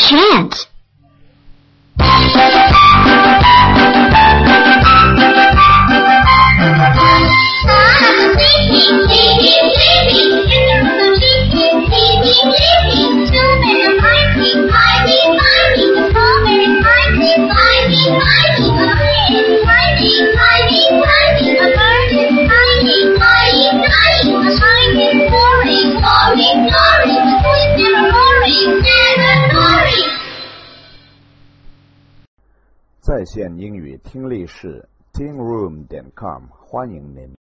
can't. Glory, 在线英语听力室 tingroom.com 欢迎您。